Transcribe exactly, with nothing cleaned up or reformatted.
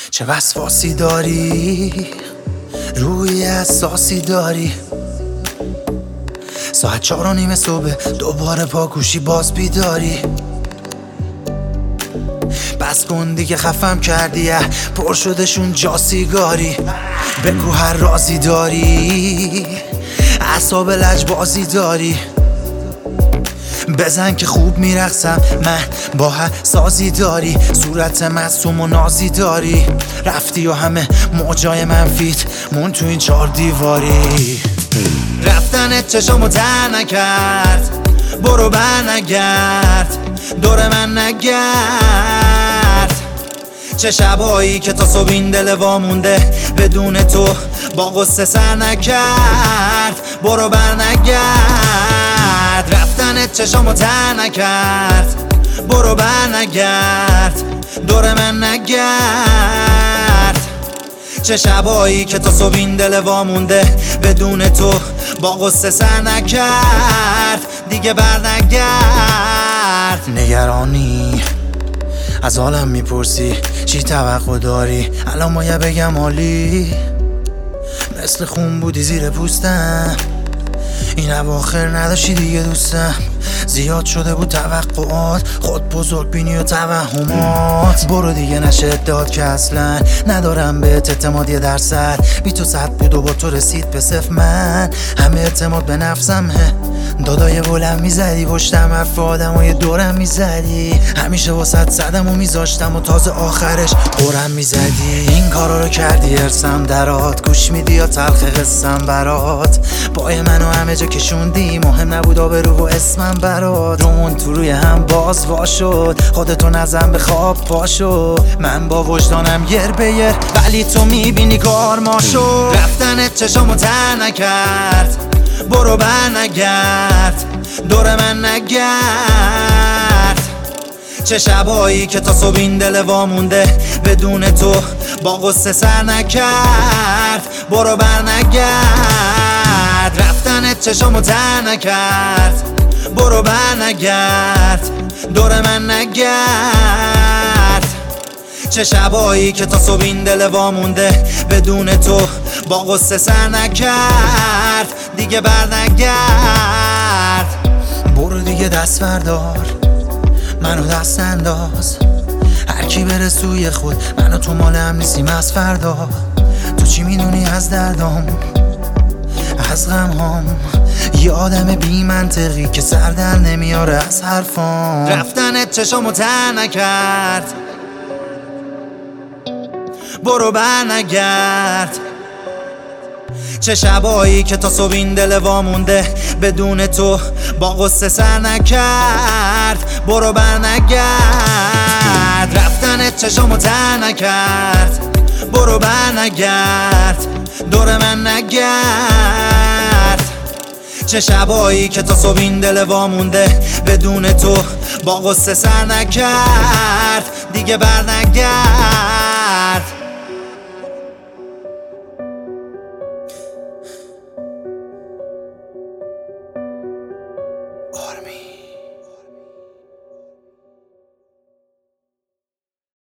چه وسواسی داری، روی اساسی داری. ساعت چهار و نیم صبح دوباره پاکوشی باز بیداری. بس کن دیگه خفم کردی، پر شدشون جا سیگاری. بگو هر رازی داری، اعصاب لجبازی داری. بزن که خوب میرقصم من، با هر سازی داری. صورت معصوم و نازی داری. رفتی و همه موجای منفیت مون تو این چار دیواری. رفتنت چشامو تر نکرد، برو بر نگرد، دور من نگرد. چه شبایی که تا صبح این دل وامونده، بدون تو با غصه سر نکرد. برو بر نگرد، رفتنت چشامو تر نکرد، برو بر نگرد، دور من نگرد. چه شبایی که تا صبح این دل وامونده، بدون تو با غصه سر نکرد. دیگه بر نگرد. نگرانی از حالم میپرسی، چی توقع داری؟ الان مایه بگم عالی، مثل خون بودی زیر پوستم. این اواخر نداشتی دیگه دوستم، زیاد شده بود توقعات، خود بزرگ بینی و توهمات. برو دیگه نشه داد که اصلا ندارم بهت اعتماد یه درصد. بی تو صد بود و با تو رسید به صفر. من همه اعتماد به نفسمه، دادای بلند میزدی پشتم، حرف آدمای دورم میزدی. همیشه واسط زدم و میذاشتم و تازه آخرش قرم میزدی. این کارا رو کردی ارسم درات، گوش میدی یا تلخ قسم برات. پای منو همه جا کشوندی، مهم نبود آبرو و اسمم برات. رومون تو روی هم باز وا شد، خودتو نزن به خواب پاشو. من با وجدانم یر به یر، ولی تو میبینی کار ما شد. رفتنت چشامو تر نکرد، برو بر نگرد، دور من نگرد. چه شبایی که تا صبح این دل وامونده، بدون تو با غصه سر نکرد. برو بر نگرد، رفتنت چشامو تر نکرد، برو بر نگرد، دور من نگرد. چه شبایی که تا صبح این دل وامونده، بدون تو با غصه سر نکرد. دیگه بر نگرد. برو دیگه دست بردار، منو دست انداز. هر کی بره سوی خود، منو تو مال هم نیستیم از فردا. تو چی میدونی از دردام، از غمهام؟ یه آدم بی منطقی که سر در نمیاره از حرفام. رفتنت چشامو تر نکرد، برو بر نگرد. چه شبایی که تا صبح این دل وامونده، بدون تو با غصه سر نکرد. برو بر نگرد، رفتنت چشامو تر نکرد، برو بر نگرد، دور من نگرد. چه شبایی که تا صبح این دل وامونده، بدون تو با غصه سر نکرد. دیگه بر نگرد.